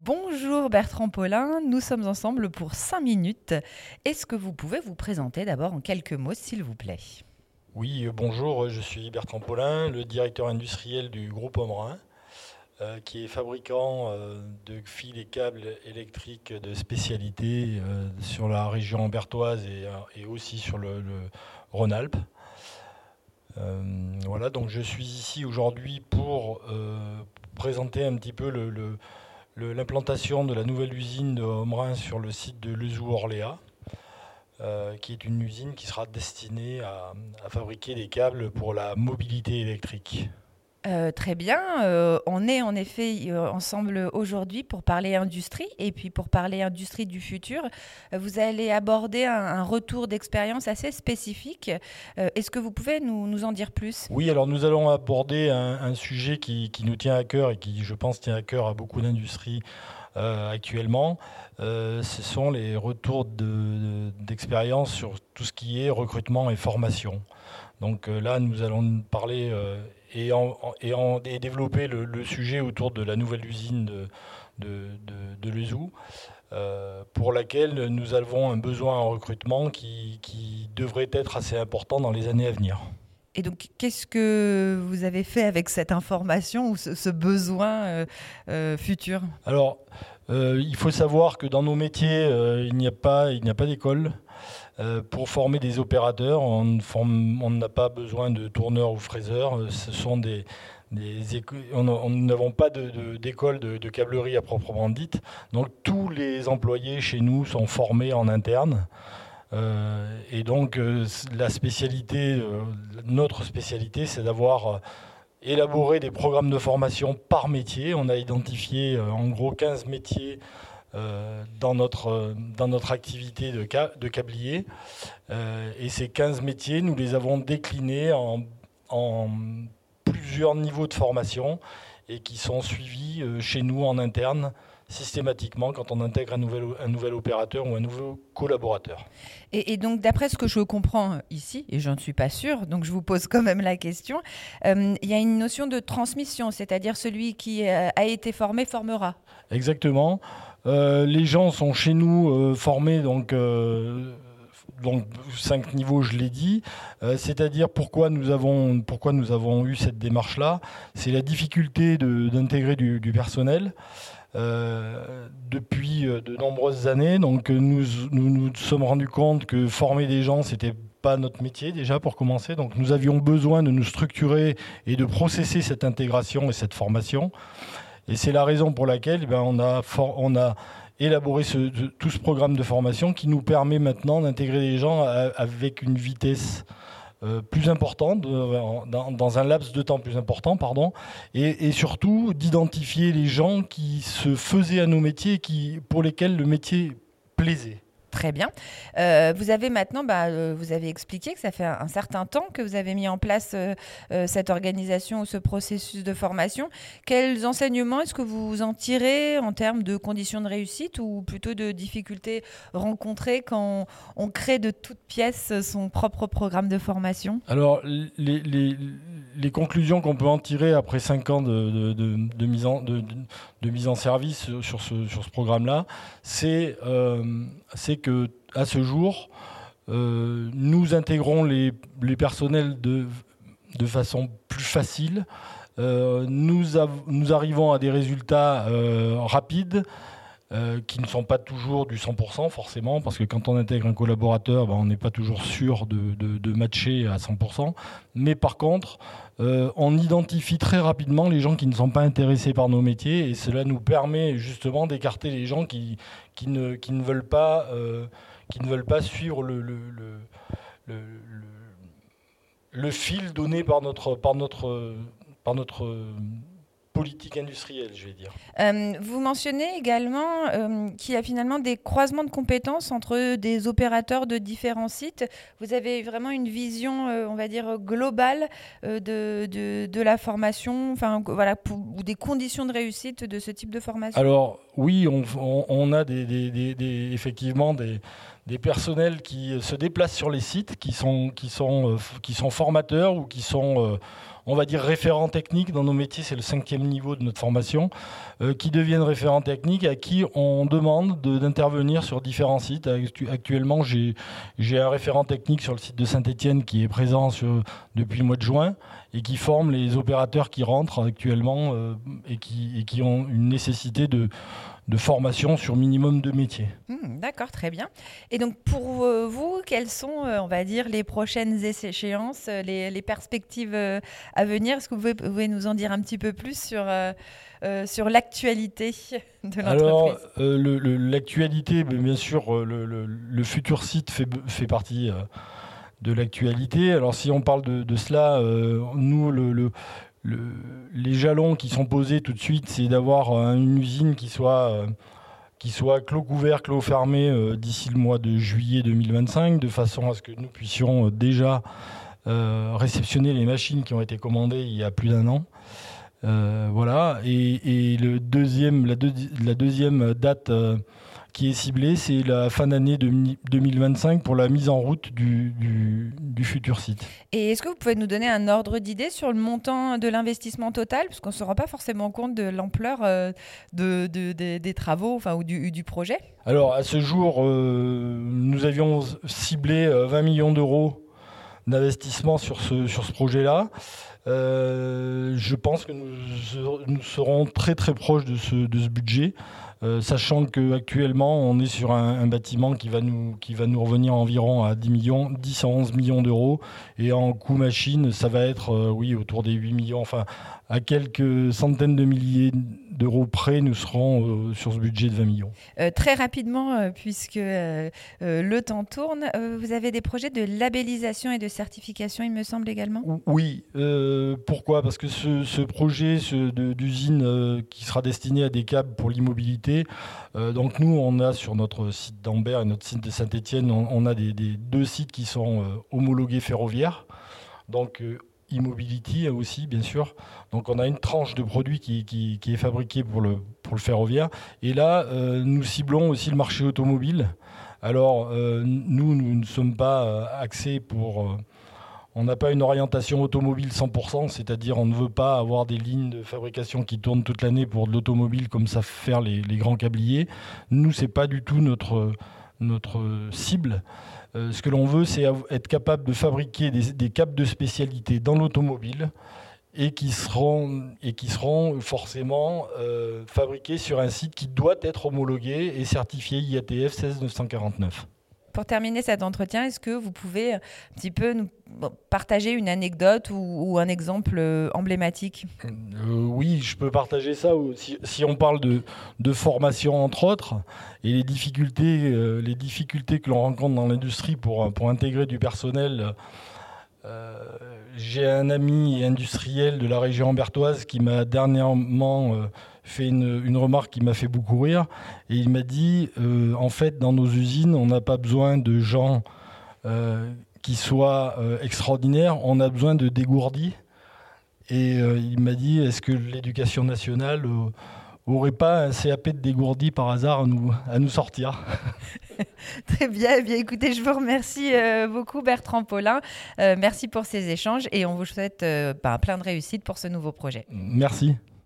Bonjour Bertrand Paulin, nous sommes ensemble pour 5 minutes. Est-ce que vous pouvez vous présenter d'abord en quelques mots, s'il vous plaît ? Oui, bonjour, je suis Bertrand Paulin, le directeur industriel du groupe Ombrun, qui est fabricant de fils et câbles électriques de spécialité sur la région ambertoise et aussi sur le Rhône-Alpes. Voilà, donc je suis ici aujourd'hui pour présenter un petit peu l'implantation de la nouvelle usine de Ombrun sur le site de Lezoux-Orléans. Qui est une usine qui sera destinée à fabriquer des câbles pour la mobilité électrique. Très bien, on est en effet ensemble aujourd'hui pour parler industrie et puis pour parler industrie du futur. Vous allez aborder un retour d'expérience assez spécifique. Est-ce que vous pouvez nous en dire plus ? Oui, alors nous allons aborder un sujet qui nous tient à cœur et qui, je pense, tient à cœur à beaucoup d'industries actuellement. Ce sont les retours d'expérience sur tout ce qui est recrutement et formation. Donc là, nous allons parler et développer le sujet autour de la nouvelle usine de Lezoux, pour laquelle nous avons un besoin en recrutement qui devrait être assez important dans les années à venir. Et donc, qu'est-ce que vous avez fait avec cette information ou ce besoin futur ? Alors, il faut savoir que dans nos métiers, il n'y a pas d'école. Pour former des opérateurs, on n'a pas besoin de tourneurs ou fraiseurs. Ce sont nous n'avons pas d'école de câblerie à proprement dite. Donc, tous les employés chez nous sont formés en interne. Et donc, notre spécialité, c'est d'avoir élaboré des programmes de formation par métier. On a identifié en gros 15 métiers dans notre activité de câblier. Et ces 15 métiers, nous les avons déclinés en plusieurs niveaux de formation et qui sont suivis chez nous en interne systématiquement quand on intègre un nouvel opérateur ou un nouveau collaborateur. Et donc, d'après ce que je comprends ici, et je ne suis pas sûre, donc je vous pose quand même la question, il y a une notion de transmission, c'est-à-dire celui qui a été formé formera. Exactement. Les gens sont chez nous formés, donc 5 niveaux, je l'ai dit. C'est-à-dire pourquoi nous avons eu cette démarche-là. C'est la difficulté d'intégrer du personnel. Depuis de nombreuses années. Donc nous sommes rendus compte que former des gens, c'était pas notre métier déjà pour commencer. Donc nous avions besoin de nous structurer et de processer cette intégration et cette formation. Et c'est la raison pour laquelle on a élaboré tout ce programme de formation qui nous permet maintenant d'intégrer des gens avec une vitesse plus importante, dans un laps de temps plus important, et surtout d'identifier les gens qui se faisaient à nos métiers et pour lesquels le métier plaisait. Très bien. Vous avez maintenant, vous avez expliqué que ça fait un certain temps que vous avez mis en place cette organisation ou ce processus de formation. Quels enseignements est-ce que vous en tirez en termes de conditions de réussite ou plutôt de difficultés rencontrées quand on crée de toutes pièces son propre programme de formation ? Alors, les conclusions qu'on peut en tirer après 5 ans de mise en service sur ce programme-là, c'est que à ce jour, nous intégrons les personnels de façon plus facile. Nous arrivons à des résultats rapides, qui ne sont pas toujours du 100% forcément, parce que quand on intègre un collaborateur, on n'est pas toujours sûr de matcher à 100%. Mais par contre, on identifie très rapidement les gens qui ne sont pas intéressés par nos métiers, et cela nous permet justement d'écarter les gens qui ne veulent pas suivre le fil donné par notre politique industrielle, je vais dire. Vous mentionnez également qu'il y a finalement des croisements de compétences entre des opérateurs de différents sites. Vous avez vraiment une vision, on va dire, globale de la formation, ou des conditions de réussite de ce type de formation ? Alors, oui, on a effectivement des personnels qui se déplacent sur les sites, qui sont formateurs ou qui sont, on va dire, référents techniques dans nos métiers. C'est le 5e niveau de notre formation, qui deviennent référents techniques, à qui on demande d'intervenir sur différents sites. Actuellement, j'ai un référent technique sur le site de Saint-Étienne qui est présent depuis le mois de juin et qui forme les opérateurs qui rentrent actuellement et qui ont une nécessité de formation sur minimum 2 métiers. D'accord, très bien. Et donc pour vous, quelles sont, on va dire, les prochaines échéances, les perspectives à venir? Est-ce que vous pouvez nous en dire un petit peu plus sur l'actualité de l'entreprise? Alors, l'actualité, bien sûr, le futur site fait partie de l'actualité. Alors si on parle de cela, nous, les jalons qui sont posés tout de suite, c'est d'avoir une usine qui soit clos couvert, clos fermé d'ici le mois de juillet 2025, de façon à ce que nous puissions déjà réceptionner les machines qui ont été commandées il y a plus d'1 an. Voilà. Et la deuxième date qui est ciblée, c'est la fin d'année 2025 pour la mise en route du futur site. Et est-ce que vous pouvez nous donner un ordre d'idée sur le montant de l'investissement total, parce qu'on ne se rend pas forcément compte de l'ampleur des travaux ou du projet? Alors, à ce jour, nous avions ciblé 20 millions d'euros d'investissement sur ce projet-là. Je pense que nous serons très très proches de ce budget, sachant qu'actuellement on est sur un bâtiment qui va nous revenir environ à 10 à 11 millions d'euros, et en coût machine ça va être autour des 8 millions, enfin à quelques centaines de milliers d'euros près, nous serons sur ce budget de 20 millions. Très rapidement, puisque le temps tourne, vous avez des projets de labellisation et de certification, il me semble également? Oui, pourquoi? Parce que ce projet d'usine qui sera destiné à des câbles pour l'immobilité, donc nous on a sur notre site d'Ambert et notre site de Saint-Étienne, on a des 2 sites qui sont homologués ferroviaires, donc Immobility aussi bien sûr. Donc on a une tranche de produit qui est fabriquée pour le ferroviaire, et là nous ciblons aussi le marché automobile. Alors nous ne sommes pas axés on n'a pas une orientation automobile 100%, c'est-à-dire on ne veut pas avoir des lignes de fabrication qui tournent toute l'année pour de l'automobile comme savent faire les grands câbliers. Nous, c'est pas du tout notre cible. Ce que l'on veut, c'est être capable de fabriquer des câbles de spécialité dans l'automobile et qui seront forcément fabriqués sur un site qui doit être homologué et certifié IATF 16949. Pour terminer cet entretien, est-ce que vous pouvez un petit peu nous partager une anecdote ou un exemple emblématique? Oui, je peux partager ça. Si on parle de formation, entre autres, et les difficultés que l'on rencontre dans l'industrie pour intégrer du personnel, j'ai un ami industriel de la région ambertoise qui m'a dernièrement fait une remarque qui m'a fait beaucoup rire, et il m'a dit en fait dans nos usines on n'a pas besoin de gens qui soient extraordinaires, on a besoin de dégourdis. Et il m'a dit, est-ce que l'éducation nationale aurait pas un CAP de dégourdi par hasard à nous sortir? Très bien. Eh bien, écoutez, je vous remercie beaucoup Bertrand Paulin. Merci pour ces échanges et on vous souhaite plein de réussite pour ce nouveau projet. Merci.